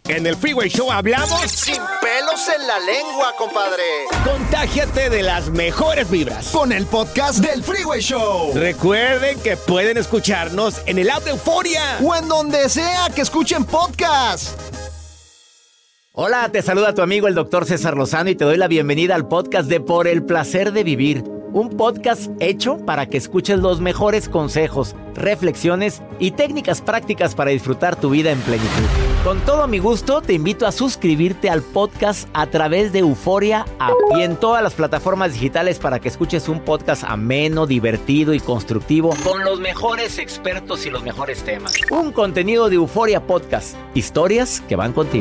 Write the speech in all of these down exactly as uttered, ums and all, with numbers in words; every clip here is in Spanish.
En el Freeway Show hablamos sin pelos en la lengua, compadre. Contágiate de las mejores vibras con el podcast del Freeway Show. Recuerden que pueden escucharnos en el app de Euforia o en donde sea que escuchen podcast. Hola, te saluda tu amigo el doctor César Lozano y te doy la bienvenida al podcast de Por el Placer de Vivir. Un podcast hecho para que escuches los mejores consejos, reflexiones y técnicas prácticas para disfrutar tu vida en plenitud. Con todo mi gusto, te invito a suscribirte al podcast a través de Euforia App y en todas las plataformas digitales para que escuches un podcast ameno, divertido y constructivo con los mejores expertos y los mejores temas. Un contenido de Euforia Podcast. Historias que van contigo.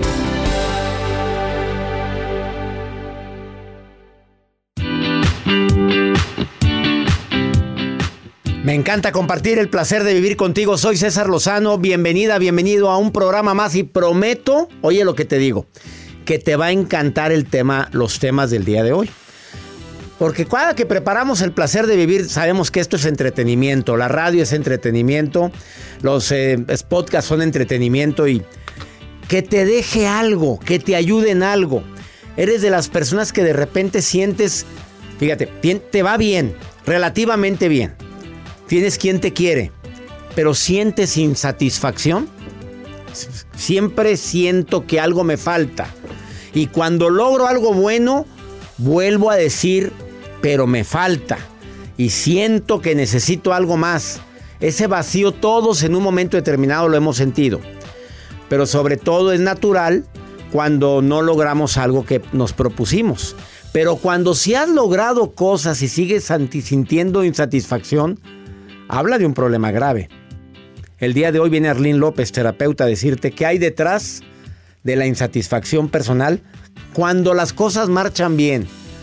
Me encanta compartir el placer de vivir contigo. Soy César Lozano. Bienvenida, bienvenido a un programa más y prometo, oye lo que te digo, que te va a encantar el tema, los temas del día de hoy. Porque cada que preparamos el placer de vivir, sabemos que esto es entretenimiento. La radio es entretenimiento, los eh, podcasts son entretenimiento y que te deje algo, que te ayude en algo. Eres de las personas que de repente sientes, fíjate, te va bien, relativamente bien. Tienes quien te quiere, pero sientes insatisfacción. Siempre siento que algo me falta. Y cuando logro algo bueno, vuelvo a decir, pero me falta. Y siento que necesito algo más. Ese vacío todos en un momento determinado lo hemos sentido. Pero sobre todo es natural cuando no logramos algo que nos propusimos. Pero cuando sí has logrado cosas y sigues sintiendo insatisfacción, habla de un problema grave. El día de hoy viene Arlene López, terapeuta, a decirte qué hay detrás de la insatisfacción personal cuando las cosas marchan bien.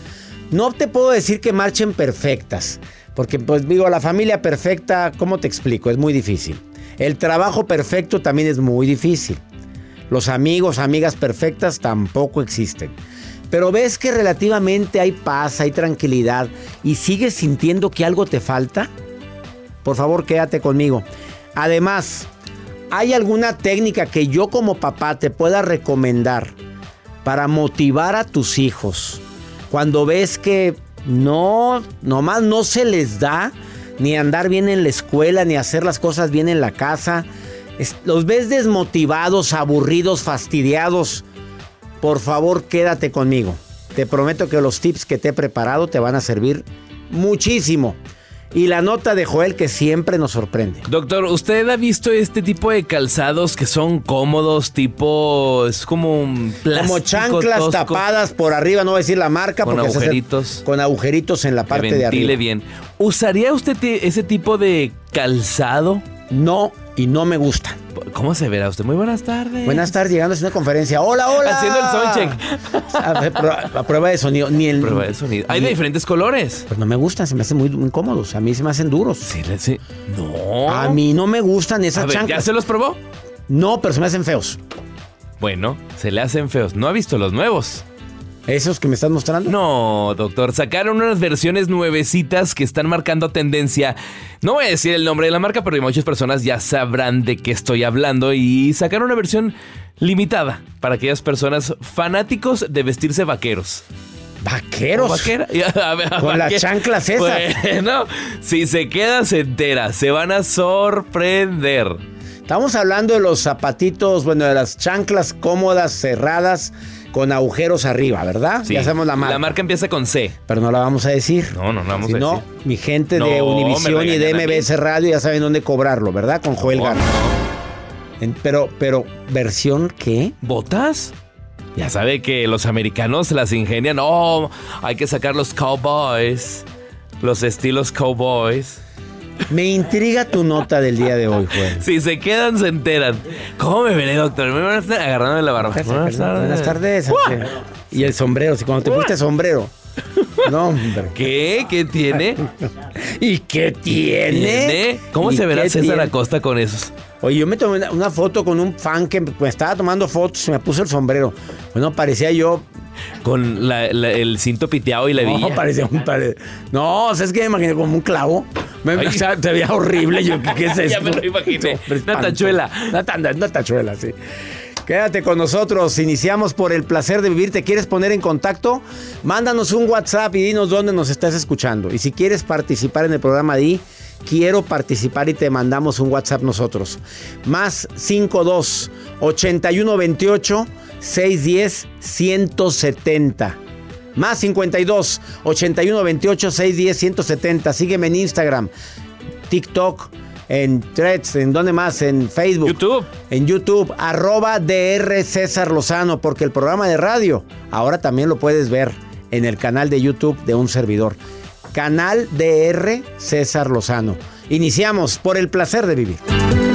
No te puedo decir que marchen perfectas, porque pues digo, la familia perfecta, ¿cómo te explico? Es muy difícil. El trabajo perfecto también es muy difícil. Los amigos, amigas perfectas tampoco existen. Pero ves que relativamente hay paz, hay tranquilidad y sigues sintiendo que algo te falta. Por favor, quédate conmigo. Además, ¿hay alguna técnica que yo como papá te pueda recomendar para motivar a tus hijos cuando ves que no, nomás no se les da ni andar bien en la escuela, ni hacer las cosas bien en la casa? Los ves desmotivados, aburridos, fastidiados. Por favor, quédate conmigo. Te prometo que los tips que te he preparado te van a servir muchísimo. Y la nota de Joel que siempre nos sorprende. Doctor, ¿usted ha visto este tipo de calzados que son cómodos, tipo, es como un plástico como chanclas tosco, tapadas por arriba, no voy a decir la marca. Con porque agujeritos. Con agujeritos en la parte de arriba. Bien. ¿Usaría usted ese tipo de calzado? No, y no me gusta. ¿Cómo se verá usted? Muy buenas tardes. Buenas tardes, llegando a una conferencia. ¡Hola, hola! Haciendo el soundcheck. A, a prueba de sonido. Ni el, prueba de sonido. Hay ni, de diferentes colores. Pues no me gustan, se me hacen muy incómodos. A mí se me hacen duros. Sí, sí. No. A mí no me gustan esas chanclas. ¿Ya se los probó? No, pero se me hacen feos. Bueno, se le hacen feos. ¿No ha visto los nuevos? ¿Esos que me estás mostrando? No, doctor. Sacaron unas versiones nuevecitas que están marcando tendencia. No voy a decir el nombre de la marca, pero muchas personas ya sabrán de qué estoy hablando. Y sacaron una versión limitada para aquellas personas fanáticos de vestirse vaqueros. ¿Vaqueros? Vaquera. A ver, con vaquera. Las chanclas esas. Bueno, si se queda, se entera. Se van a sorprender. Estamos hablando de los zapatitos, bueno, de las chanclas cómodas, cerradas, con agujeros arriba, ¿verdad? Sí. Ya sabemos la marca. La marca empieza con C. Pero no la vamos a decir. No, no, no vamos si a no, decir. Mi gente no, de Univisión y de M B S Radio ya saben dónde cobrarlo, ¿verdad? Con Joel no, Garza. No. Pero, pero, ¿versión qué? ¿Botas? Ya sabe que los americanos las ingenian. Oh, hay que sacar los cowboys. Los estilos cowboys. Me intriga tu nota del día de hoy, Joel. Si se quedan, se enteran. ¿Cómo me veré, doctor? Me van a estar agarrándome la barba. Buenas tardes. Buenas tardes. Y el sombrero, si cuando te pusiste sombrero. No, hombre. ¿Qué? ¿Qué tiene? ¿Y qué tiene? ¿Tiene? ¿Cómo se verá César tiene? Acosta con esos? Oye, yo me tomé una, una foto con un fan que me estaba tomando fotos y me puso el sombrero. Bueno, parecía yo... Con la, la, el cinto piteado y la villa. No, parecía un... Pare... No, ¿sabes qué? Me imaginé como un clavo. Me, o sea, te veía horrible. Yo, ¿qué, qué es esto? Ya me lo imaginé. Una tachuela. Una, una tachuela, sí. Quédate con nosotros. Iniciamos por el placer de vivir. ¿Te quieres poner en contacto? Mándanos un WhatsApp y dinos dónde nos estás escuchando. Y si quieres participar en el programa, di quiero participar y te mandamos un WhatsApp nosotros. Más cincuenta y dos, ochenta y uno, veintiocho, seiscientos diez, ciento setenta. Más cincuenta y dos, ochenta y uno, veintiocho, seiscientos diez, ciento setenta. Sígueme en Instagram, TikTok, en Threads, ¿en dónde más? En Facebook. YouTube. En YouTube, arroba D R César Lozano, porque el programa de radio ahora también lo puedes ver en el canal de YouTube de un servidor. Canal D R César Lozano. Iniciamos por el placer de vivir.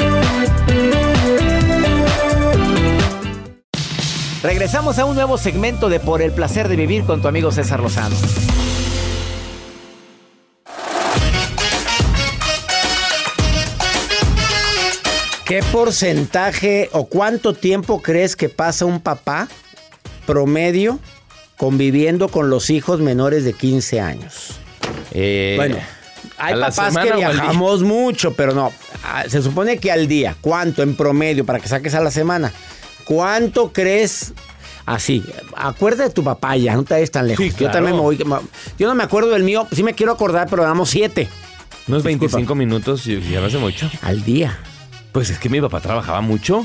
Regresamos a un nuevo segmento de Por el placer de vivir con tu amigo César Lozano. ¿Qué porcentaje o cuánto tiempo crees que pasa un papá promedio conviviendo con los hijos menores de quince años? Eh, Bueno, hay ¿a la papás semana que o al día? viajamos mucho, pero no. Ah, se supone que al día. ¿Cuánto en promedio para que saques a la semana? ¿Cuánto crees? Así, acuérdate de tu papá ya, no te vayas tan lejos. Sí, Yo claro. también me voy. Yo no me acuerdo del mío, sí me quiero acordar, pero damos siete Unos Disculpa. veinticinco minutos y ya no hace mucho. al día. Pues es que mi papá trabajaba mucho.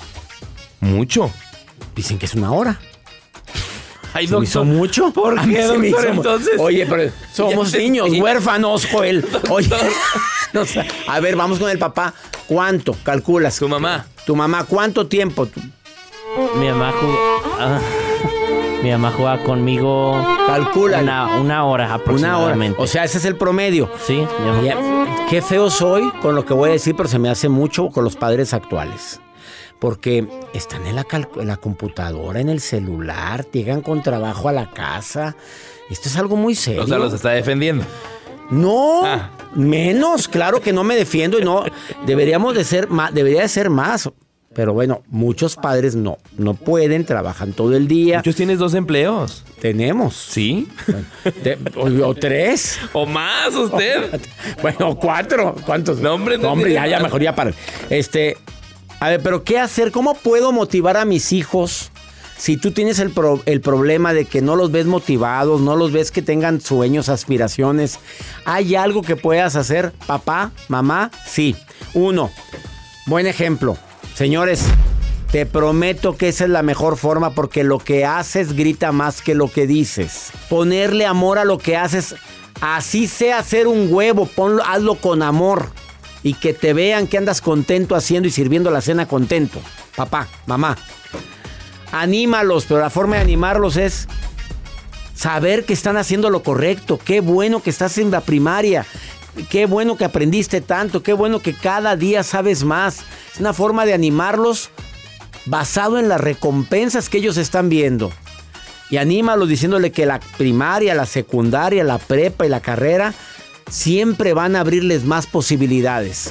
Mucho. Dicen que es una hora. Ay, ¿Se me hizo mucho? ¿Por A mí qué, se me doctor, hizo mu- entonces? Oye, pero somos Ya niños, entendí. huérfanos, Joel. Oye, no sé. A ver, vamos con el papá. ¿Cuánto calculas? Su mamá. Tu mamá, ¿cuánto tiempo? Tu- Mi mamá jugó, ah, mi mamá jugaba conmigo Calcula. una, una hora Una hora. aproximadamente. O sea, ese es el promedio. sí, mi mamá- Ya, qué feo soy con lo que voy a decir, pero se me hace mucho con los padres actuales. Porque están en la, cal- en la computadora, en el celular, llegan con trabajo a la casa. Esto es algo muy serio. O sea, los está defendiendo. No, Ah. menos. Claro que no me defiendo y no. Deberíamos de ser más, debería de ser más. Pero bueno, muchos padres no, no pueden, trabajan todo el día. Muchos tienes dos empleos. Tenemos. ¿Sí? Te- o, o tres. ¿O más usted? Bueno, cuatro. ¿Cuántos? No, hombre, no hombre, ya, tiene ya, más. mejor ya para. Este, a ver, pero ¿qué hacer? ¿Cómo puedo motivar a mis hijos si tú tienes el, pro- el problema de que no los ves motivados, no los ves que tengan sueños, aspiraciones? ¿Hay algo que puedas hacer, papá, mamá? Sí. Uno, buen ejemplo. Señores, te prometo que esa es la mejor forma porque lo que haces grita más que lo que dices. Ponerle amor a lo que haces, así sea hacer un huevo, ponlo, hazlo con amor y que te vean que andas contento haciendo y sirviendo la cena contento. Papá, mamá, anímalos, pero la forma de animarlos es saber que están haciendo lo correcto. Qué bueno que estás en la primaria. Qué bueno que aprendiste tanto. Qué bueno que cada día sabes más. Es una forma de animarlos basado en las recompensas que ellos están viendo. Y anímalos diciéndole que la primaria, la secundaria, la prepa y la carrera siempre van a abrirles más posibilidades.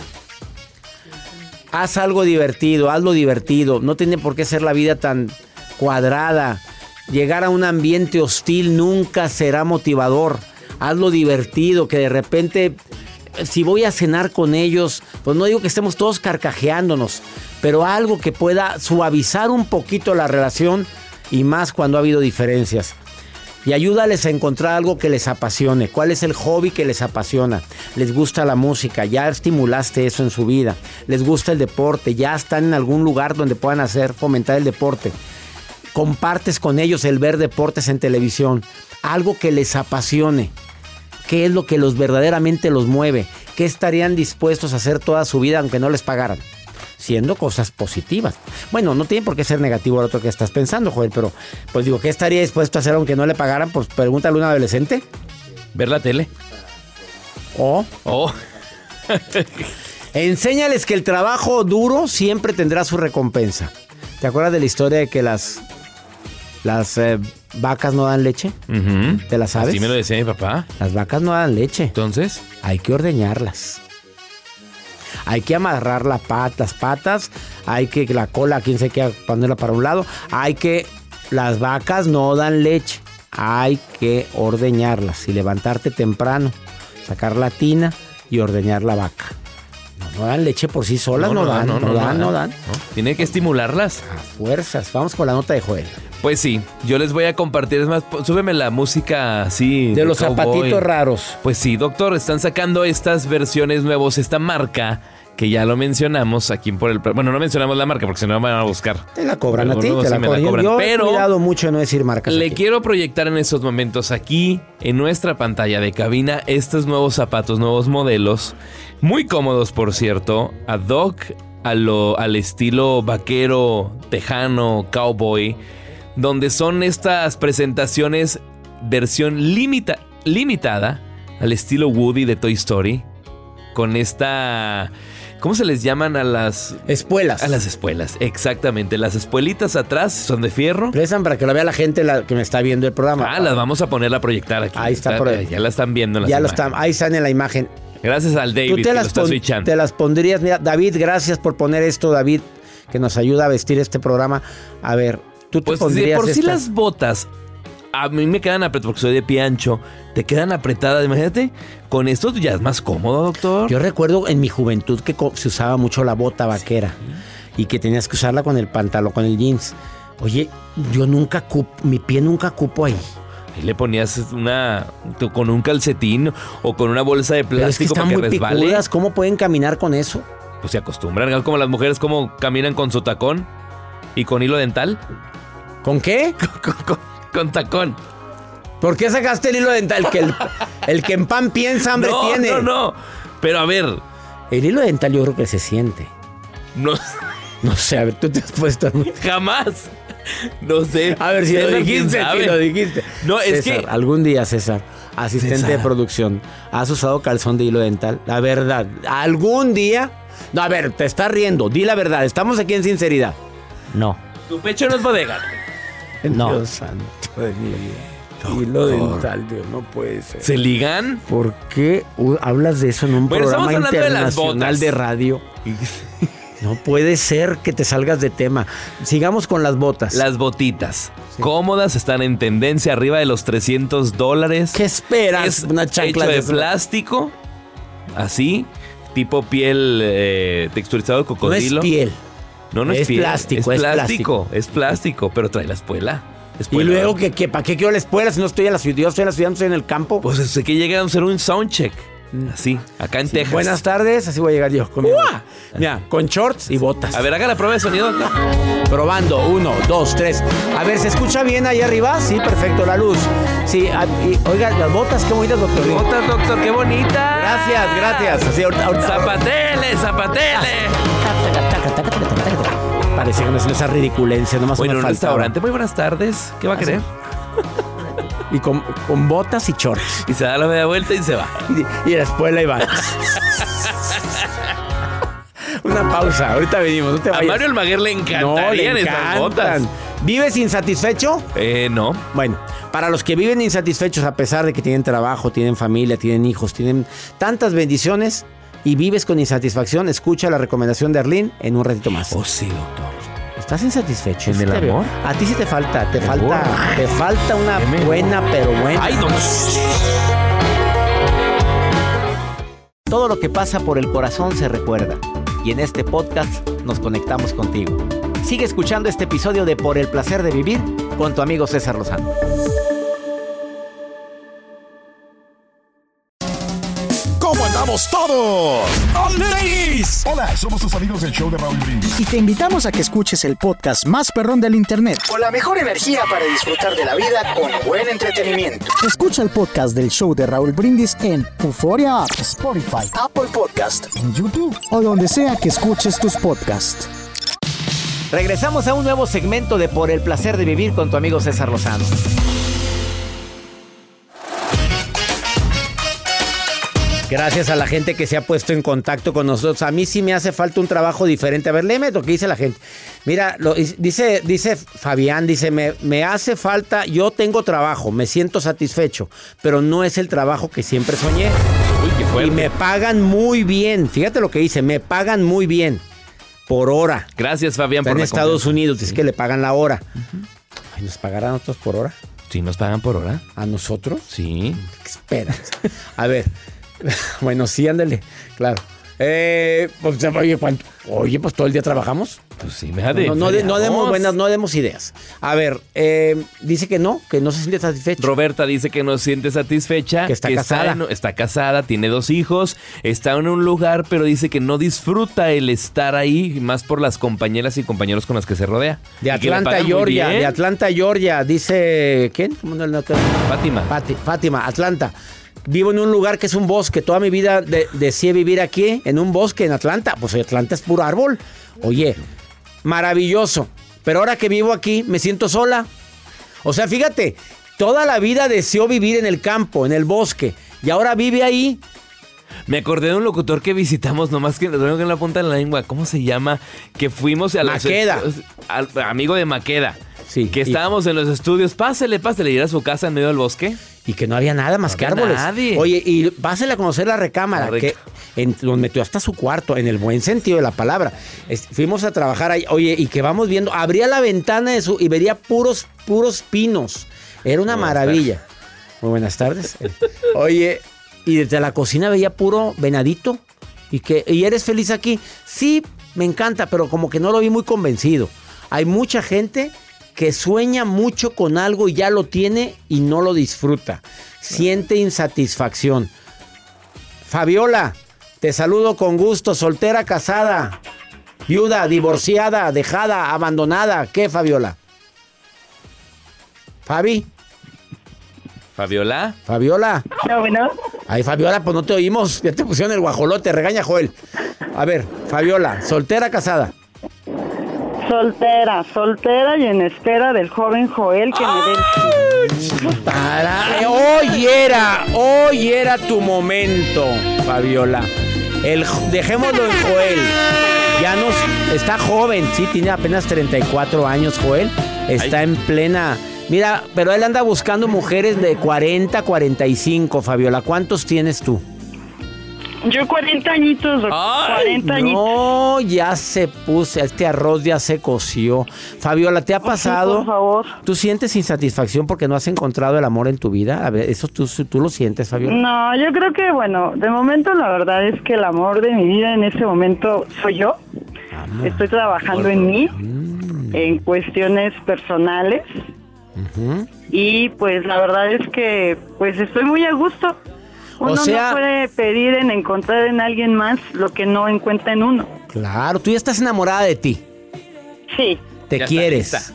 Haz algo divertido, hazlo divertido. No tiene por qué ser la vida tan cuadrada. Llegar a un ambiente hostil nunca será motivador. Hazlo divertido, que de repente, si voy a cenar con ellos, pues no digo que estemos todos carcajeándonos, pero algo que pueda suavizar un poquito la relación y más cuando ha habido diferencias. Y ayúdales a encontrar algo que les apasione. ¿Cuál es el hobby que les apasiona? Les gusta la música, ya estimulaste eso en su vida. Les gusta el deporte, ya están en algún lugar donde puedan hacer, fomentar el deporte. Compartes con ellos el ver deportes en televisión. Algo que les apasione. ¿Qué es lo que los verdaderamente los mueve? ¿Qué estarían dispuestos a hacer toda su vida aunque no les pagaran? Siendo cosas positivas. Bueno, no tiene por qué ser negativo lo otro que estás pensando, Joel, pero pues digo, ¿qué estaría dispuesto a hacer aunque no le pagaran? Pues pregúntale a un adolescente. ¿Ver la tele? O Oh. enséñales que el trabajo duro siempre tendrá su recompensa. ¿Te acuerdas de la historia de que las, las eh, vacas no dan leche? Ujú. ¿Te la sabes? Así me lo decía mi papá. Las vacas no dan leche. Entonces, Hay que ordeñarlas. Hay que amarrar la pat- las patas. Hay que la cola, quien se queda ponerla para un lado. Hay que... Las vacas no dan leche. Hay que ordeñarlas y levantarte temprano. Sacar la tina y ordeñar la vaca. No No dan leche por sí solas, no, no, no dan, no, no, no dan, no dan. No. Tiene que estimularlas. A fuerzas. Vamos con la nota de Joel. Pues sí, yo les voy a compartir, es más, súbeme la música así. De, de los cowboy. Zapatitos raros. Pues sí, doctor, están sacando estas versiones nuevas, esta marca, que ya lo mencionamos aquí por el... Bueno, no mencionamos la marca porque si no van a buscar. Te la cobran a ti, no, te sí la, la cobran. Yo Pero he cuidado mucho de no decir marcas. Le aquí. quiero proyectar en estos momentos aquí, en nuestra pantalla de cabina, estos nuevos zapatos, nuevos modelos, muy cómodos, por cierto, ad hoc a lo, al estilo vaquero, tejano, cowboy, donde son estas presentaciones versión limita, limitada al estilo Woody de Toy Story, con esta... ¿Cómo se les llaman a las... espuelas? A las espuelas, exactamente. Las espuelitas atrás son de fierro. Prestan para que lo vea la gente la, que me está viendo el programa. Ah, las vamos a poner a proyectar aquí. Ahí está. está por ahí. Ya la están viendo en las Ya lo imágenes. están, ahí están en la imagen. Gracias al David Tú te que las lo está pon, switchando. Te las pondrías. Mira, David, gracias por poner esto, David, que nos ayuda a vestir este programa. A ver, tú te pues pondrías de por sí esta? las botas a mí me quedan apretadas porque soy de pie ancho. Te quedan apretadas, imagínate. Con esto ya es más cómodo, doctor. Yo recuerdo en mi juventud que se usaba mucho la bota vaquera, sí, y que tenías que usarla con el pantalón, con el jeans. Oye, yo nunca cupo, mi pie nunca cupo ahí. Ahí le ponías una con un calcetín o con una bolsa de plástico. Pero es que están para que muy resbale. picudas. ¿Cómo pueden caminar con eso? Pues se acostumbran, como las mujeres como caminan con su tacón y con hilo dental. ¿Con qué? con, con, con, con tacón. ¿Por qué sacaste el hilo dental? El que, el, el que en pan piensa, hambre no, tiene. No, no, pero a ver. El hilo dental yo creo que se siente. No, no sé, a ver, tú te has puesto... Jamás. No sé. A ver, si César, lo dijiste, si lo dijiste. No, es César, que... algún día, César, asistente César. de producción, ¿has usado calzón de hilo dental? La verdad, ¿algún día? No, a ver, te estás riendo, di la verdad, estamos aquí en sinceridad. No. Tu pecho no es bodega. No. Dios santo de mi vida. Hilo dental, Dios, no puede ser. ¿Se ligan? ¿Por qué uh, hablas de eso en un bueno, programa internacional de, de radio? No puede ser que te salgas de tema. Sigamos con las botas. Las botitas. Sí. Cómodas, están en tendencia arriba de los trescientos dólares. ¿Qué esperas? Es una chancla hecho de, de plástico. Así. Tipo piel eh, texturizado de cocodrilo. No es piel. No, no es, es piel. Plástico, es, es plástico. plástico. Es plástico, pero trae la espuela. Y luego, que, que, ¿para qué quiero la espuela si no estoy en la ciudad? Yo estoy en la ciudad, no estoy en el campo. Pues sé que llegan a hacer un soundcheck. Así, acá en sí, Texas. Buenas tardes, así voy a llegar yo. Con Mira, con shorts y botas. A ver, haga la prueba de sonido. Probando, uno, dos, tres. A ver, ¿se escucha bien ahí arriba? Sí, perfecto, la luz. Sí, a, y, oiga, las botas, qué bonitas, doctor. Botas, doctor, qué bonitas. Gracias, gracias. Así, ahorita, ahorita, zapatele, zapatele. Parece que no es esa ridiculencia, nomás bueno, me un faltaba. restaurante, muy buenas tardes. ¿Qué va a querer? Y con, con botas y shorts. Y se da la media vuelta y se va. Y, y la espuela y va. Una pausa, ahorita venimos. No te a Mario Almaguer le encantarían no, le estas botas. ¿Vives insatisfecho? Eh, no. Bueno, para los que viven insatisfechos a pesar de que tienen trabajo, tienen familia, tienen hijos, tienen tantas bendiciones y vives con insatisfacción, escucha la recomendación de Arlene en un ratito más. Oh, sí, doctor. ¿Estás insatisfecho? ¿En el amor? Veo. A ti sí te falta, te falta, amor. te falta una buena, pero buena. Ay, no. Todo lo que pasa por el corazón se recuerda. Y en este podcast nos conectamos contigo. Sigue escuchando este episodio de Por el Placer de Vivir con tu amigo César Lozano. ¿Cómo andamos todos? ¡Ladies! Hola, somos tus amigos del show de Raúl Brindis. Y te invitamos a que escuches el podcast más perrón del internet. Con la mejor energía para disfrutar de la vida con buen entretenimiento. Escucha el podcast del show de Raúl Brindis en Euforia App, Spotify, Apple Podcast, en YouTube o donde sea que escuches tus podcasts. Regresamos a un nuevo segmento de Por el Placer de Vivir con tu amigo César Lozano. Gracias a la gente que se ha puesto en contacto con nosotros. A mí sí me hace falta un trabajo diferente. A ver, léeme lo que dice la gente. Mira, lo, dice, dice Fabián, dice, me, me hace falta, yo tengo trabajo, me siento satisfecho, pero no es el trabajo que siempre soñé. Uy, qué fuerte. Y me pagan muy bien. Fíjate lo que dice, me pagan muy bien por hora. Gracias, Fabián, Está por en la Estados confianza. Unidos, Sí. es que le pagan la hora. Uh-huh. Ay, ¿nos pagarán a nosotros por hora? Sí, nos pagan por hora. ¿A nosotros? Sí. ¿Qué esperas? A ver... Bueno, sí, ándale, claro. Eh, pues, oye, ¿cuánto? Oye, pues todo el día trabajamos. Pues sí, me ha de No, no, de- no demos buenas, no demos ideas. A ver, eh, dice que no, que no se siente satisfecho. Roberta dice que no se siente satisfecha. Que está casada. en- está casada, tiene dos hijos, está en un lugar, pero dice que no disfruta el estar ahí, más por las compañeras y compañeros con las que se rodea. De Y que le Atlanta, pagan muy Georgia. bien. De Atlanta, Georgia. Dice, ¿quién? ¿Cómo no, no, Fátima. Fati- Fátima, Atlanta. Vivo en un lugar que es un bosque. Toda mi vida de- deseé vivir aquí, en un bosque en Atlanta. Pues Atlanta es puro árbol. Oye, maravilloso. Pero ahora que vivo aquí, me siento sola. O sea, fíjate, toda la vida deseó vivir en el campo, en el bosque. Y ahora vive ahí. Me acordé de un locutor que visitamos, nomás que lo tengo en la punta de la lengua. ¿Cómo se llama? Que fuimos a los Maqueda. estu- al- amigo de Maqueda. Sí. Que y- estábamos en los estudios. Pásele, pásele. Ir a su casa en medio del bosque. Y que no había nada más No que había árboles. nadie. Oye, y pásale a conocer la recámara, La rec- que en, nos metió hasta su cuarto, en el buen sentido de la palabra. Es- fuimos a trabajar ahí, oye, y que vamos viendo, abría la ventana de su y vería puros, puros pinos. Era una Buenas maravilla. Muy buenas tardes. Oye, y desde la cocina veía puro venadito. Y que, ¿y eres feliz aquí? Sí, me encanta, pero como que no lo vi muy convencido. Hay mucha gente que sueña mucho con algo y ya lo tiene y no lo disfruta. Siente insatisfacción. Fabiola, te saludo con gusto. Soltera, casada, viuda, divorciada, dejada, abandonada. ¿Qué, Fabiola? Fabi, Fabiola. Fabiola. No, bueno. Ay, Fabiola, pues no te oímos. Ya te pusieron el guajolote. Regaña, Joel. A ver, Fabiola, soltera, casada. Soltera, soltera y en espera del joven Joel que me dé el... Para, eh, hoy era, hoy era tu momento, Fabiola. El, dejémoslo en Joel. Ya nos, está joven, sí, tiene apenas treinta y cuatro años, Joel. Está Ay. en plena... Mira, pero él anda buscando mujeres de cuarenta, cuarenta y cinco, Fabiola. ¿Cuántos tienes tú? Yo cuarenta añitos, doctor. Ay, cuarenta añitos. No, ya se puso, este arroz ya se coció. Fabiola, ¿te ha pasado? Por favor. ¿Tú sientes insatisfacción porque no has encontrado el amor en tu vida? A ver, ¿eso tú, tú lo sientes, Fabiola? No, yo creo que, bueno, de momento la verdad es que el amor de mi vida en este momento soy yo. Amor. Estoy trabajando en mí, Mm. en cuestiones personales. Ujú. Y pues la verdad es que pues estoy muy a gusto. Uno O sea- no puede pedir en encontrar en alguien más lo que no encuentra en uno. Claro, tú ya estás enamorada de ti. Sí, Te Ya está quieres. lista.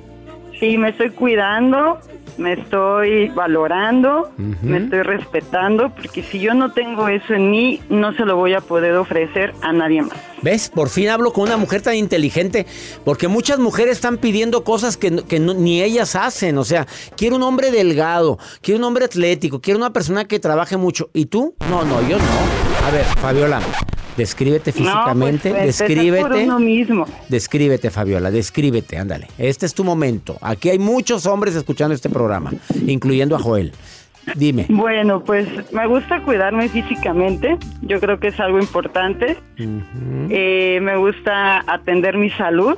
sí, me estoy cuidando, me estoy valorando, Ujú. me estoy respetando, porque si yo no tengo eso en mí, no se lo voy a poder ofrecer a nadie más. ¿Ves? Por fin hablo con una mujer tan inteligente, porque muchas mujeres están pidiendo cosas que, no- que no- ni ellas hacen. O sea, quiero un hombre delgado, quiero un hombre atlético, quiero una persona que trabaje mucho. ¿Y tú? No, no, yo no. A ver, Fabiola, descríbete físicamente, no, pues, empezar descríbete. por uno mismo. Descríbete, Fabiola, descríbete, ándale. Este es tu momento. Aquí hay muchos hombres escuchando este programa, incluyendo a Joel. Dime. Bueno, pues me gusta cuidarme físicamente, yo creo que es algo importante. Ujú, Eh, me gusta atender mi salud.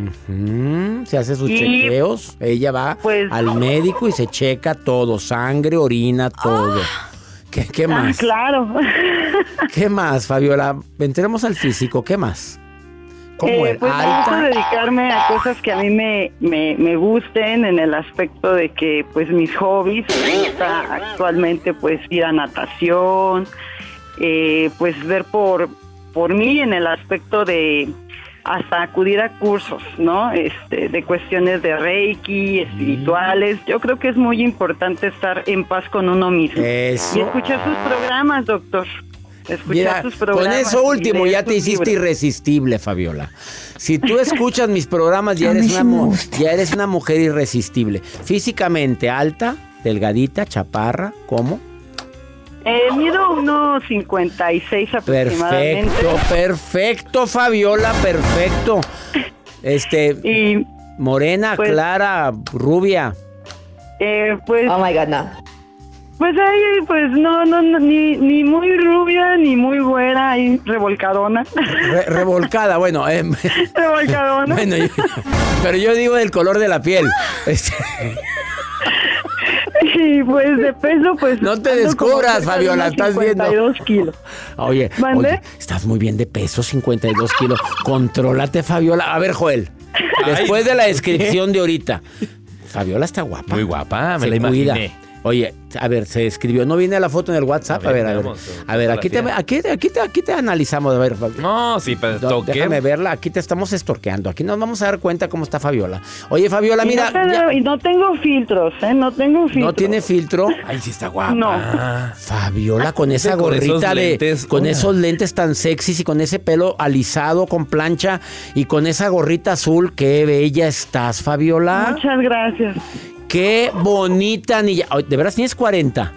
ujú. Se hace sus Y, chequeos. Ella va pues- al médico y se checa todo, sangre, orina, todo. ¿Qué, qué Ah, más? claro. ¿Qué más, Fabiola? Entremos al físico. ¿Qué más? ¿Cómo Eh, es? pues me gusta ¿Alta? dedicarme a cosas que a mí me, me, me gusten en el aspecto de que pues mis hobbies, me gusta actualmente pues ir a natación, eh, pues ver por, por mí en el aspecto de hasta acudir a cursos, ¿no? Este, de cuestiones de Reiki, espirituales. Yo creo que es muy importante estar en paz con uno mismo. Eso. Y escuchar sus programas, doctor. Escuchar Mira, sus programas. con eso y último leer ya te sus hiciste libros. irresistible, Fabiola. Si tú escuchas mis programas, ya eres, una, mu- ya eres una mujer irresistible. Físicamente alta, delgadita, chaparra, ¿cómo? Eh, mido uno cincuenta y seis aproximadamente. Perfecto, perfecto, Fabiola, perfecto. Este, Y morena, pues- clara, rubia. eh, pues, Oh my God, no. pues ahí, pues no, no, no, ni, ni muy rubia, ni muy güera, ahí revolcadona. Re- revolcada, bueno. eh, revolcadona. bueno, yo- pero yo digo del color de la piel. Este, Y pues de peso, pues... No te ando como descubras, cerca de Fabiola, unos estás viendo. cincuenta y dos kilos. Oye, ¿Mande? oye, estás muy bien de peso, cincuenta y dos kilos. Contrólate, Fabiola. A ver, Joel, después de la descripción de ahorita, Fabiola está guapa. Muy guapa, me Se la cuida. imaginé. Oye, a ver, se escribió. ¿No viene la foto en el WhatsApp? A ver, a ver. veamos, A ver, aquí te, aquí, aquí, te, aquí te analizamos. A ver, Fabiola. No, sí, pero No, toque. déjame verla, aquí te estamos estorqueando, aquí nos vamos a dar cuenta cómo está Fabiola. Oye, Fabiola, Y mira, no, tengo, ya- y no tengo filtros, ¿eh? No tengo filtros. no tiene filtro. Ay, sí está guapa. No. Fabiola, con esa Con esos gorrita de, lentes, con hola. esos lentes tan sexys y con ese pelo alisado con plancha y con esa gorrita azul, qué bella estás, Fabiola. Muchas gracias. Qué bonita niña. Ay, ¿de veras tienes cuarenta?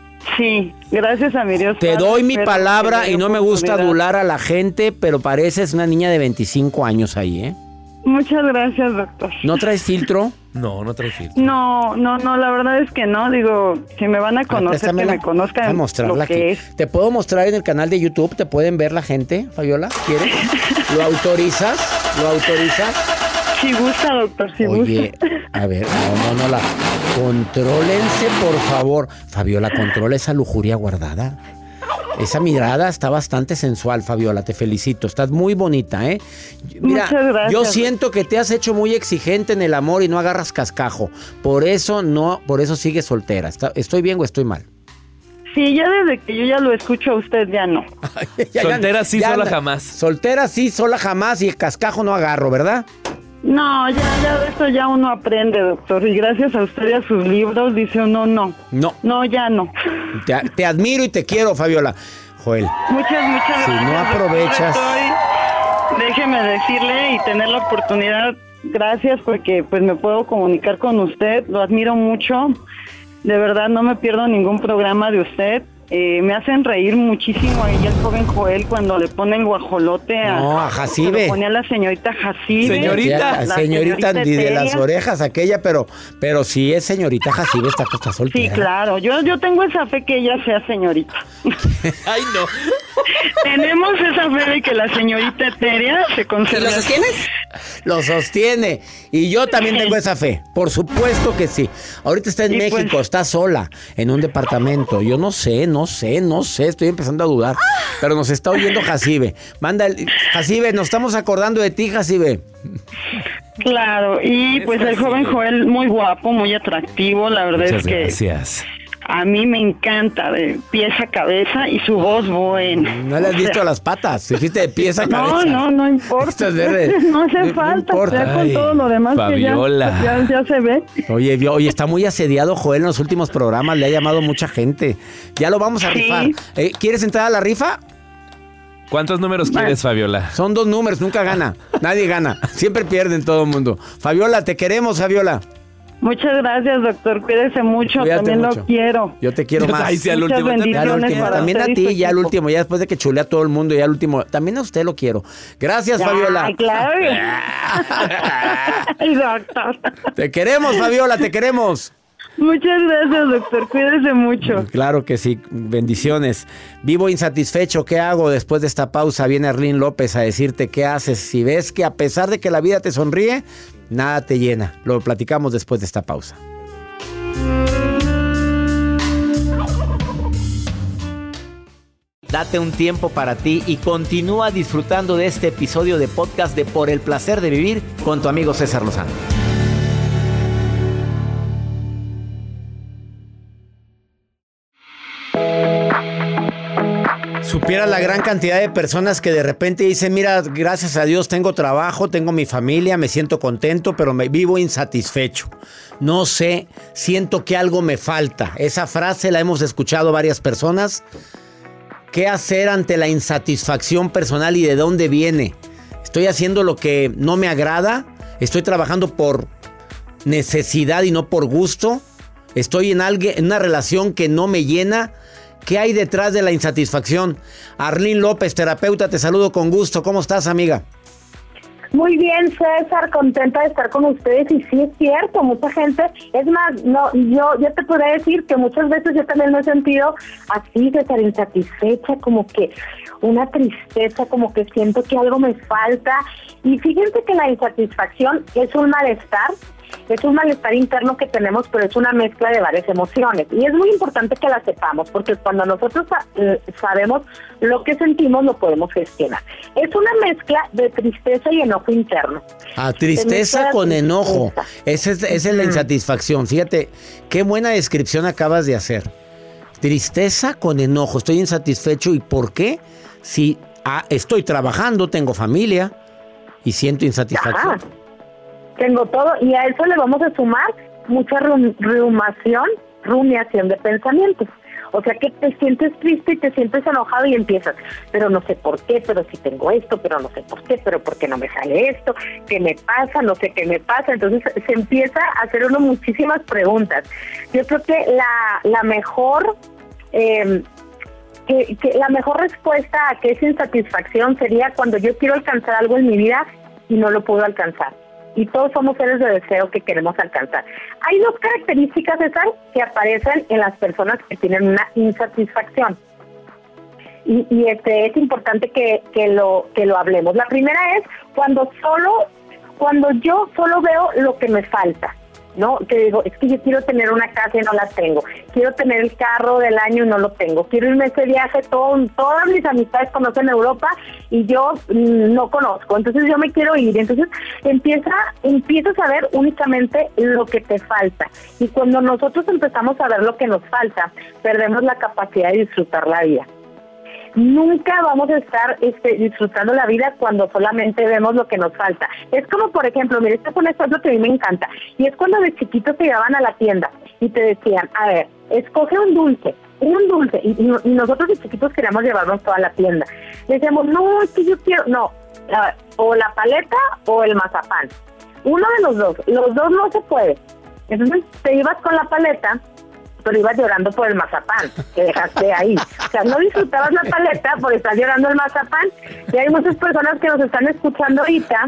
Sí, gracias a mi Dios. Te Padre, doy mi espero palabra que y me dé no me gusta oportunidad. adular a la gente, pero pareces una niña de veinticinco años ahí, ¿eh? Muchas gracias, doctor. ¿No traes filtro? No, no trae filtro. No, no, no, la verdad es que no. Digo, si me van a Ah, conocer, que préstamela. me conozcan Déjame mostrarla lo aquí. que es. ¿Te puedo mostrar en el canal de YouTube? ¿Te pueden ver la gente, Fabiola? ¿Quieres? ¿Lo autorizas? ¿Lo autorizas? Si gusta, doctor, si Oye, gusta. a ver, no, no, no la... Contrólense, por favor. Fabiola, controla esa lujuria guardada. Esa mirada está bastante sensual, Fabiola, te felicito. Estás muy bonita, ¿eh? Mira, Muchas gracias. yo siento que te has hecho muy exigente en el amor y no agarras cascajo. Por eso no, por eso sigues soltera. Está- ¿Estoy bien o estoy mal? Sí, ya desde que yo ya lo escucho a usted, ya no. Ya- Soltera sí, sola anda. jamás. Soltera sí, sola jamás y el cascajo no agarro, ¿verdad? No, ya, ya de esto ya uno aprende, doctor. Y gracias a usted y a sus libros dice uno no. No. No, ya no. Te, te admiro y te quiero, Fabiola. Joel, Muchas, muchas Si gracias. no doctor. aprovechas- Estoy- déjeme decirle y tener la oportunidad, gracias porque pues me puedo comunicar con usted, lo admiro mucho. De verdad no me pierdo ningún programa de usted. Eh, me hacen reír muchísimo ahí el joven Joel cuando le ponen guajolote a, No, a Jacibe. se lo ponía la señorita Jacibe. Señorita. La señorita ni de las Eteria. orejas aquella, pero, pero sí es señorita Jacibe, está, está soltera. Sí, claro. Yo, yo tengo esa fe que ella sea señorita. Ay, no. Tenemos esa fe de que la señorita Eteria se conserve. ¿Lo sostienes? Lo sostiene. Y yo también tengo esa fe. Por supuesto que sí. Ahorita está en Y México, pues- está sola, en un departamento. Yo no sé, no sé, no sé. Estoy empezando a dudar. Pero nos está oyendo Jacibe. Manda el... Jacibe, nos estamos acordando de ti, Jacibe. Claro, y pues el joven Joel muy guapo, muy atractivo, la verdad Muchas es que gracias. a mí me encanta de pies a cabeza y su voz buena. No le has O visto sea, las patas. Dijiste de pies a cabeza. No, no, no importa. Estas verdes. No hace No falta, importa. ya con Ay, todo lo demás Fabiola. que ya, ya, ya se ve. Oye, vio- oye, está muy asediado Joel en los últimos programas. Le ha llamado mucha gente. Ya lo vamos a Sí. rifar. Eh, ¿Quieres entrar a la rifa? ¿Cuántos números quieres, Fabiola? Son dos números, nunca gana. Nadie gana. Siempre pierden todo el mundo. Fabiola, te queremos, Fabiola. Muchas gracias, doctor. Cuídese mucho, Cuídate también mucho. lo quiero. Yo te quiero más. Ay, sí, al Muchas último también. Ya al bendiciones último, para también a usted y ti, su ya al equipo. último, ya después de que chulea a todo el mundo, ya al último. También a usted lo quiero. Gracias, Ya, Fabiola. claro. Ay, doctor. Te queremos, Fabiola, te queremos. Muchas gracias, doctor. Cuídese mucho. Claro que sí, bendiciones. Vivo insatisfecho, ¿qué hago? Después de esta pausa viene Arlín López a decirte qué haces. Si ves que a pesar de que la vida te sonríe, nada te llena. Lo platicamos después de esta pausa. Date un tiempo para ti y continúa disfrutando de este episodio de podcast de Por el Placer de Vivir con tu amigo César Lozano. Supiera la gran cantidad de personas que de repente dicen, mira, gracias a Dios tengo trabajo, tengo mi familia, me siento contento, pero me vivo insatisfecho. No sé, siento que algo me falta. Esa frase la hemos escuchado varias personas. ¿Qué hacer ante la insatisfacción personal y de dónde viene? ¿Estoy haciendo lo que no me agrada? ¿Estoy trabajando por necesidad y no por gusto? ¿Estoy en, alguien, en una relación que no me llena? ¿Qué hay detrás de la insatisfacción? Arlín López, terapeuta, te saludo con gusto. ¿Cómo estás, amiga? Muy bien, César, contenta de estar con ustedes y sí es cierto, mucha gente, es más, no, yo, yo te podría decir que muchas veces yo también me he sentido así, César, insatisfecha, como que una tristeza, como que siento que algo me falta y fíjense que la insatisfacción es un malestar, Es un malestar interno que tenemos, pero es una mezcla de varias emociones. Y es muy importante que la sepamos, porque cuando nosotros eh, sabemos lo que sentimos, lo podemos gestionar. Es una mezcla de tristeza y enojo interno. Ah, tristeza con tristeza. Enojo. Esa es, esa es la insatisfacción. Fíjate, qué buena descripción acabas de hacer. Tristeza con enojo. Estoy insatisfecho. ¿Y por qué? Si ah, estoy trabajando, tengo familia y siento insatisfacción. Ajá. Tengo todo, y a eso le vamos a sumar mucha rum, rumación, rumiación de pensamientos. O sea que te sientes triste y te sientes enojado y empiezas, pero no sé por qué, pero si tengo esto, pero no sé por qué, pero por qué no me sale esto, qué me pasa, no sé qué me pasa. Entonces se empieza a hacer uno muchísimas preguntas. Yo creo que la, la mejor... Eh, que, que la mejor respuesta a que esa insatisfacción sería cuando yo quiero alcanzar algo en mi vida y no lo puedo alcanzar. Y todos somos seres de deseo que queremos alcanzar. Hay dos características, César, que aparecen en las personas que tienen una insatisfacción. Y, y este es importante que, que lo que lo hablemos. La primera es cuando solo, cuando yo solo veo lo que me falta, ¿no? Que digo, es que yo quiero tener una casa y no la tengo, quiero tener el carro del año y no lo tengo, quiero irme a ese viaje, todo, todas mis amistades conocen Europa y yo mmm, no conozco, entonces yo me quiero ir. Entonces empieza, empiezas a ver únicamente lo que te falta, y cuando nosotros empezamos a ver lo que nos falta, perdemos la capacidad de disfrutar la vida. Nunca vamos a estar este, disfrutando la vida cuando solamente vemos lo que nos falta. Es como, por ejemplo, mira, este es un ejemplo que a mí me encanta, y es cuando de chiquitos te llevaban a la tienda y te decían, a ver, escoge un dulce, un dulce, y, y, y nosotros de chiquitos queríamos llevarnos toda la tienda. Le decíamos, no, es que yo quiero, no, a, o la paleta o el mazapán, uno de los dos, los dos no se puede. Entonces te ibas con la paleta, pero ibas llorando por el mazapán que dejaste ahí. O sea, no disfrutabas la paleta por estar llorando el mazapán. Y hay muchas personas que nos están escuchando ahorita,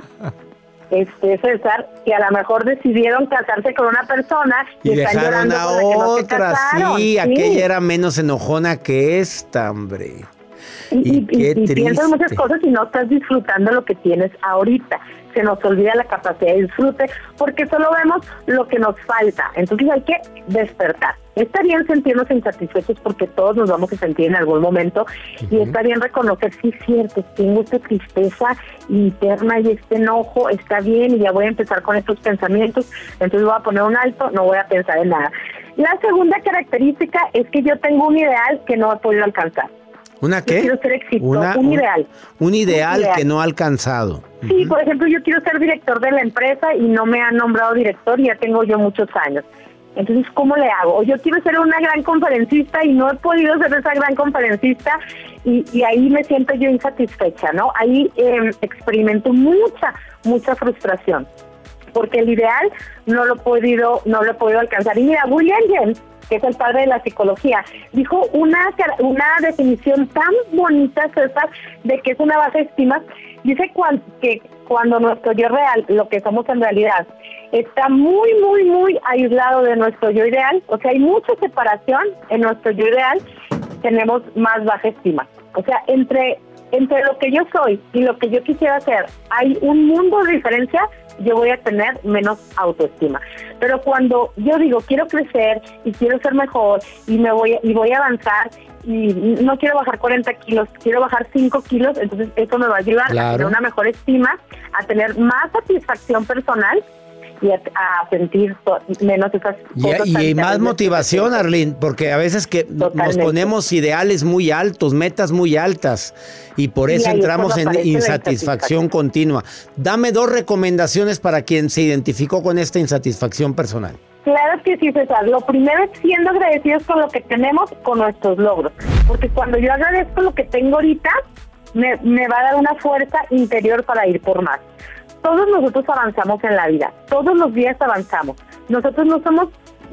este César, que a lo mejor decidieron casarse con una persona y, y están llorando a por la que no se otra, casaron. sí, Sí, aquella era menos enojona que esta, hombre. Y, y, y, y, y piensas muchas cosas y no estás disfrutando lo que tienes ahorita. Se nos olvida la capacidad de disfrute porque solo vemos lo que nos falta. Entonces hay que despertar. Está bien sentirnos insatisfechos porque todos nos vamos a sentir en algún momento, uh-huh. Y está bien reconocer, sí es cierto, tengo esta tristeza interna y este enojo, está bien, y ya voy a empezar con estos pensamientos, entonces voy a poner un alto, no voy a pensar en nada. La segunda característica es que yo tengo un ideal que no he podido alcanzar. ¿Una qué? Yo quiero ser exitoso, Una, un, un ideal. Un ideal, un ideal que no ha alcanzado. Sí, uh-huh. Por ejemplo, yo quiero ser director de la empresa y no me han nombrado director y ya tengo yo muchos años. Entonces, ¿cómo le hago? O yo quiero ser una gran conferencista y no he podido ser esa gran conferencista y, y ahí me siento yo insatisfecha, ¿no? Ahí eh, experimento mucha, mucha frustración porque el ideal no lo he podido, no lo he podido alcanzar. Y mira, William James, que es el padre de la psicología, dijo una, una definición tan bonita, César, de que es una baja estima. Dice cuan, que cuando nuestro yo real, lo que somos en realidad, está muy, muy, muy aislado de nuestro yo ideal, o sea, hay mucha separación en nuestro yo ideal, tenemos más baja estima. O sea, entre, entre lo que yo soy y lo que yo quisiera hacer, hay un mundo de diferencia, yo voy a tener menos autoestima. Pero cuando yo digo quiero crecer y quiero ser mejor y me voy y voy a avanzar y no quiero bajar cuarenta kilos, quiero bajar cinco kilos, entonces eso me va a ayudar claro. a tener una mejor estima, a tener más satisfacción personal y a, a sentir to- menos esas cosas. Y, y más motivación, Arlene, porque a veces que Totalmente. nos ponemos ideales muy altos, metas muy altas, y por eso y entramos en insatisfacción continua. Dame dos recomendaciones para quien se identificó con esta insatisfacción personal. Claro que sí, César. Lo primero es siendo agradecidos con lo que tenemos, con nuestros logros. Porque cuando yo agradezco lo que tengo ahorita, me, me va a dar una fuerza interior para ir por más. Todos nosotros avanzamos en la vida, todos los días avanzamos. Nosotros no somos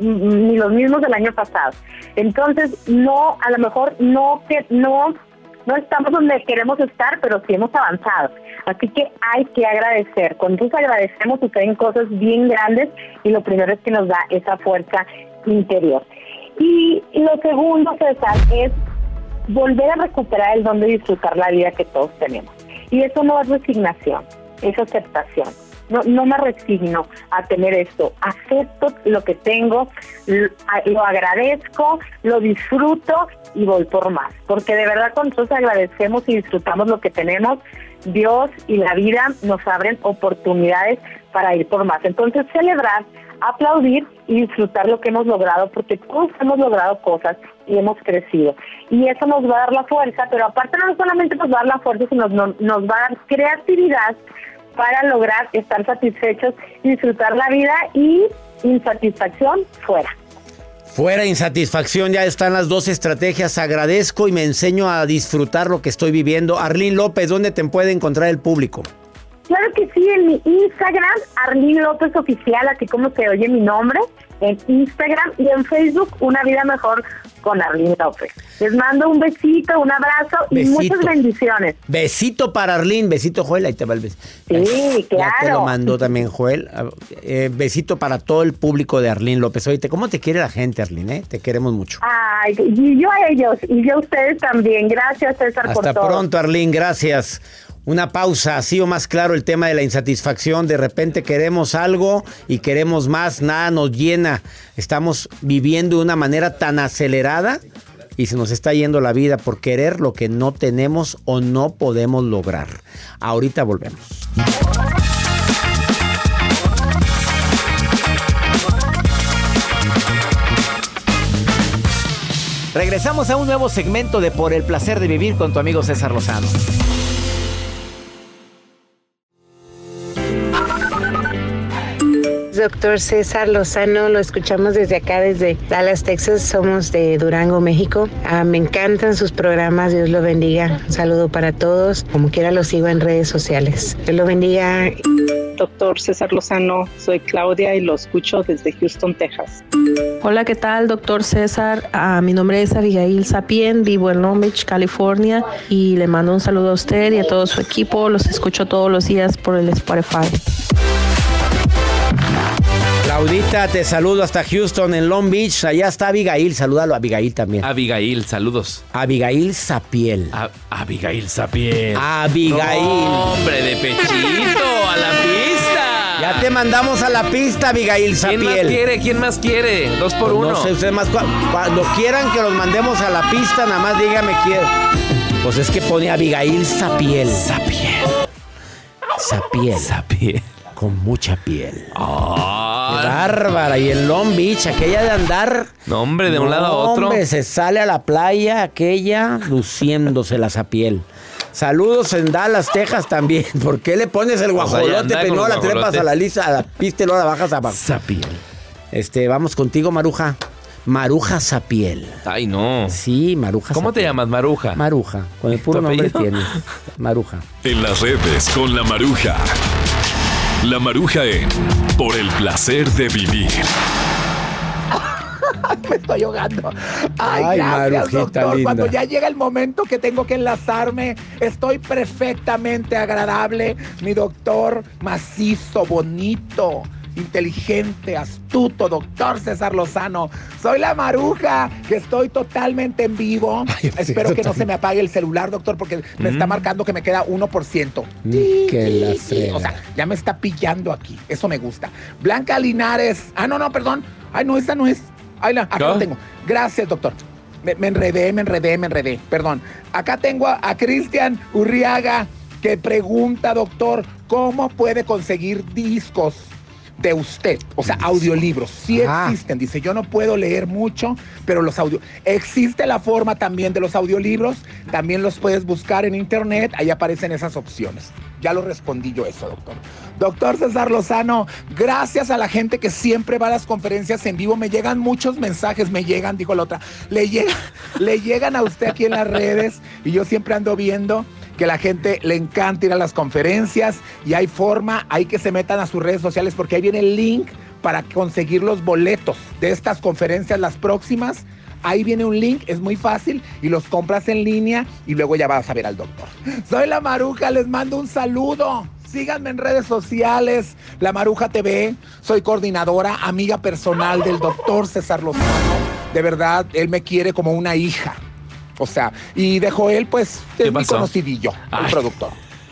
ni los mismos del año pasado. Entonces, no, a lo mejor no que no no estamos donde queremos estar, pero sí hemos avanzado. Así que hay que agradecer. Cuando nos agradecemos, suceden cosas bien grandes y lo primero es que nos da esa fuerza interior. Y lo segundo, César, es volver a recuperar el don de disfrutar la vida que todos tenemos. Y eso no es resignación, es aceptación. no, no me resigno a tener esto, acepto lo que tengo, lo, lo agradezco, lo disfruto y voy por más, porque de verdad cuando nosotros agradecemos y disfrutamos lo que tenemos, Dios y la vida nos abren oportunidades para ir por más. Entonces celebrar, aplaudir y disfrutar lo que hemos logrado, porque todos hemos logrado cosas y hemos crecido. Y eso nos va a dar la fuerza, pero aparte no solamente nos va a dar la fuerza, sino nos, nos va a dar creatividad para lograr estar satisfechos y disfrutar la vida, y insatisfacción fuera. Fuera insatisfacción, ya están las dos estrategias. Agradezco y me enseño a disfrutar lo que estoy viviendo. Arlene López, ¿dónde te puede encontrar el público? Claro que sí, en mi Instagram, Arlene López Oficial, así como se oye mi nombre, en Instagram, y en Facebook, Una Vida Mejor con Arlene López. Les mando un besito, un abrazo besito. Y muchas bendiciones. Besito para Arlene, besito Joel, ahí te va el besito. Sí, claro. Ya te lo mandó también Joel. Eh, besito para todo el público de Arlene López. Oye, ¿cómo te quiere la gente, Arlene? Eh? Te queremos mucho. Ay, y yo a ellos, y yo a ustedes también. Gracias, César, Hasta por todo. Hasta pronto, Arlene, gracias. Una pausa, así o más claro el tema de la insatisfacción. De repente queremos algo y queremos más, nada nos llena. Estamos viviendo de una manera tan acelerada y se nos está yendo la vida por querer lo que no tenemos o no podemos lograr. Ahorita volvemos. Regresamos a un nuevo segmento de Por el Placer de Vivir con tu amigo César Lozano. Doctor César Lozano, lo escuchamos desde acá, desde Dallas, Texas. Somos de Durango, México. Ah, me encantan sus programas, Dios lo bendiga. Un saludo para todos. Como quiera los sigo en redes sociales. Dios lo bendiga. Doctor César Lozano, soy Claudia y lo escucho desde Houston, Texas. Hola, ¿qué tal, doctor César? Uh, mi nombre es Abigail Sapien, vivo en Long Beach, California, y le mando un saludo a usted y a todo su equipo. Los escucho todos los días por el Spotify. Claudita, te saludo hasta Houston, en Long Beach. Allá está Abigail, salúdalo a Abigail también. Abigail, saludos. Abigail Sapiel. A- Abigail Sapiel. Abigail. No, hombre, de pechito, a la pista. Ya te mandamos a la pista, Abigail Sapiel. ¿Quién más quiere? ¿Quién más quiere? Dos por Pues uno. No sé, ustedes más. Cuando quieran que los mandemos a la pista, nada más dígame quién. Pues es que pone Abigail Sapiel. Sapiel. Sapiel. Sapiel. Con mucha piel. Oh. Qué bárbara. Y en Long Beach, aquella de andar. No, hombre, de un lado a otro. Hombre, se sale a la playa aquella luciéndose la Sapiel. Saludos en Dallas, Texas también. ¿Por qué le pones el guajolote? Primero la trepas a la lista, a la pista y luego la bajas a Sapiel. Este, vamos contigo, Maruja. Maruja Sapiel. Ay, no. Sí, Maruja ¿Cómo Sapiel. te llamas, Maruja? Maruja. Con el puro nombre apellido? tienes. Maruja. En las redes con la Maruja. La Maruja en Por el Placer de Vivir. Me estoy ahogando. Ay, Ay, gracias, Marujita doctor. linda. Cuando ya llega el momento que tengo que enlazarme, estoy perfectamente agradable. Mi doctor macizo, bonito, inteligente, astuto, doctor César Lozano. Soy la Maruja, que estoy totalmente en vivo. Ay, Espero sí, que no total. se me apague el celular, doctor, porque me Mm. está marcando que me queda uno por ciento. Mm, que la frega. O sea, ya me está pillando aquí. Eso me gusta. Blanca Linares. Ah, no, no, perdón. Ay, no, esa no es. Ay, la, acá ¿No? lo tengo. Gracias, doctor. Me, me enredé, me enredé, me enredé. Perdón. Acá tengo a, a Cristian Urriaga, que pregunta, doctor, ¿cómo puede conseguir discos de usted? O sea, audiolibros. Sí Ah. existen. Dice, yo no puedo leer mucho, pero los audio... Existe la forma también de los audiolibros. También los puedes buscar en internet. Ahí aparecen esas opciones. Ya lo respondí yo eso, doctor. Doctor César Lozano, gracias a la gente que siempre va a las conferencias en vivo. Me llegan muchos mensajes, me llegan, dijo la otra. Le, llega, le llegan a usted aquí en las redes y yo siempre ando viendo que la gente le encanta ir a las conferencias y hay forma, hay que se metan a sus redes sociales porque ahí viene el link para conseguir los boletos de estas conferencias, las próximas. Ahí viene un link, es muy fácil y los compras en línea y luego ya vas a ver al doctor. Soy la Maruja, les mando un saludo. Síganme en redes sociales, La Maruja T V. Soy coordinadora, amiga personal del doctor César Lozano. De verdad, él me quiere como una hija. O sea, y de Joel, pues, ¿Qué es muy pasó? conocidillo, el Ay. productor.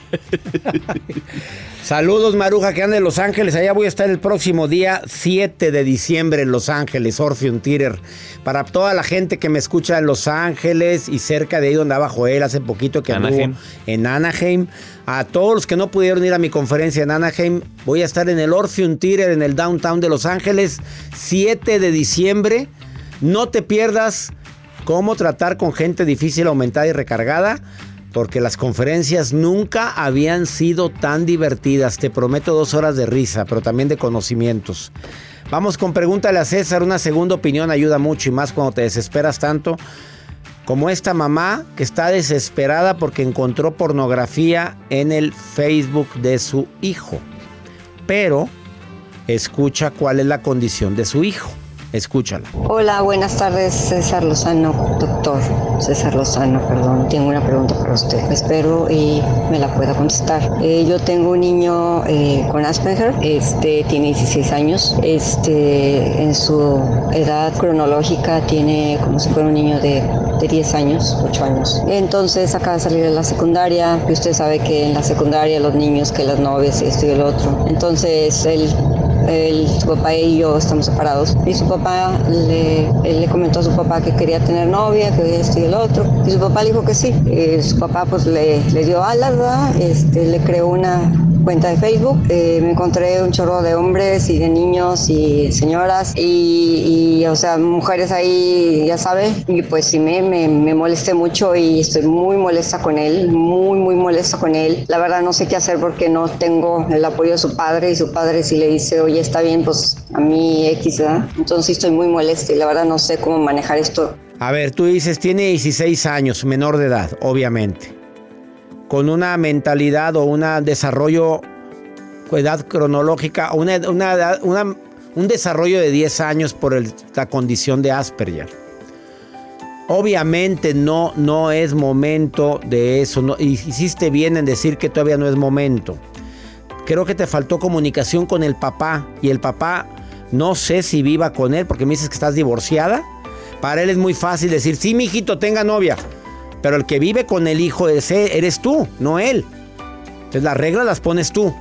Saludos, Maruja, que anda en Los Ángeles. Allá voy a estar el próximo día siete de diciembre en Los Ángeles, Orpheum Theater. Para toda la gente que me escucha en Los Ángeles y cerca de ahí donde andaba Joel hace poquito que Anaheim. anduvo en Anaheim. A todos los que no pudieron ir a mi conferencia en Anaheim, voy a estar en el Orpheum Theater en el downtown de Los Ángeles, siete de diciembre. No te pierdas cómo tratar con gente difícil, aumentada y recargada, porque las conferencias nunca habían sido tan divertidas. Te prometo dos horas de risa, pero también de conocimientos. Vamos con Pregúntale a César. Una segunda opinión ayuda mucho, y más cuando te desesperas tanto. Como esta mamá que está desesperada porque encontró pornografía en el Facebook de su hijo. Pero escucha cuál es la condición de su hijo. Escúchala. Hola, buenas tardes, César Lozano, doctor César Lozano, perdón, tengo una pregunta para usted. Espero y me la pueda contestar. Eh, yo tengo un niño eh, con Asperger, este tiene dieciséis años, este en su edad cronológica tiene como si fuera un niño de, de diez años, ocho años. Entonces acaba de salir de la secundaria, y usted sabe que en la secundaria los niños, que las novias, esto y el otro. Entonces él Él, su papá y yo estamos separados, y su papá le, él le comentó a su papá que quería tener novia, que esto y el otro, y su papá le dijo que sí. Eh, su papá pues le, le dio alas, ¿verdad? Este, le creó una cuenta de Facebook. Eh, me encontré un chorro de hombres y de niños y señoras y, y o sea, mujeres ahí, ya sabe, y pues sí me, me, me molesté mucho y estoy muy molesta con él, muy, muy molesta con él. La verdad no sé qué hacer porque no tengo el apoyo de su padre, y su padre sí le dice, oye, está bien, pues a mí X, ¿verdad? Entonces estoy muy molesta y la verdad no sé cómo manejar esto. A ver, tú dices, tiene dieciséis años, menor de edad, obviamente. Con una mentalidad o un desarrollo, edad cronológica, una, una, una, un desarrollo de diez años por el, la condición de Asperger. Obviamente no, no es momento de eso. No, hiciste bien en decir que todavía no es momento. Creo que te faltó comunicación con el papá. Y el papá, no sé si viva con él, porque me dices que estás divorciada. Para él es muy fácil decir, sí, mijito, tenga novia. Pero el que vive con el hijo ese eres tú, no él. Entonces las reglas las pones tú.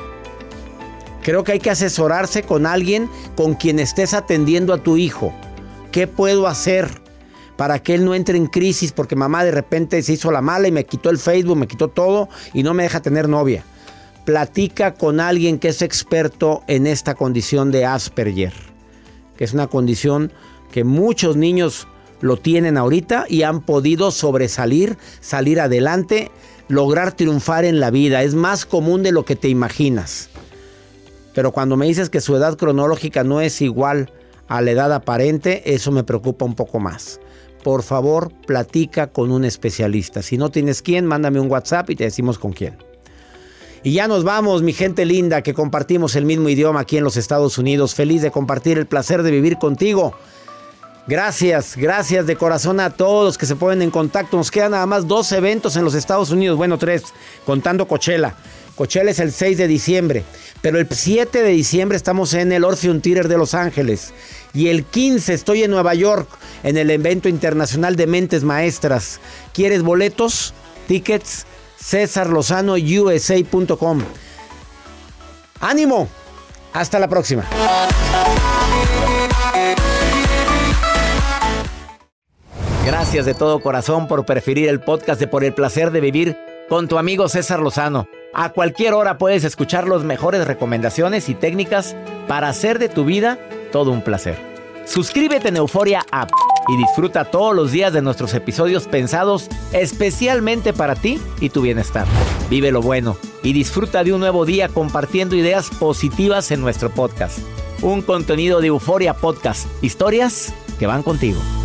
Creo que hay que asesorarse con alguien con quien estés atendiendo a tu hijo. ¿Qué puedo hacer para que él no entre en crisis? Porque mamá de repente se hizo la mala y me quitó el Facebook, me quitó todo y no me deja tener novia. Platica con alguien que es experto en esta condición de Asperger, que es una condición que muchos niños lo tienen ahorita y han podido sobresalir, salir adelante, lograr triunfar en la vida. Es más común de lo que te imaginas. Pero cuando me dices que su edad cronológica no es igual a la edad aparente, eso me preocupa un poco más. Por favor, platica con un especialista. Si no tienes quién, mándame un WhatsApp y te decimos con quién. Y ya nos vamos, mi gente linda, que compartimos el mismo idioma aquí en los Estados Unidos. Feliz de compartir el placer de vivir contigo. Gracias, gracias de corazón a todos los que se ponen en contacto. Nos quedan nada más dos eventos en los Estados Unidos. Bueno, tres, contando Coachella. Coachella es el seis de diciembre. Pero el siete de diciembre estamos en el Orpheum Theater de Los Ángeles. Y el quince estoy en Nueva York, en el evento internacional de Mentes Maestras. ¿Quieres boletos? Tickets, César Lozano U S A punto com. ¡Ánimo! Hasta la próxima. Gracias de todo corazón por preferir el podcast de Por el Placer de Vivir con tu amigo César Lozano. A cualquier hora puedes escuchar las mejores recomendaciones y técnicas para hacer de tu vida todo un placer. Suscríbete en Euforia App y disfruta todos los días de nuestros episodios pensados especialmente para ti y tu bienestar. Vive lo bueno y disfruta de un nuevo día compartiendo ideas positivas en nuestro podcast. Un contenido de Euforia Podcast. Historias que van contigo.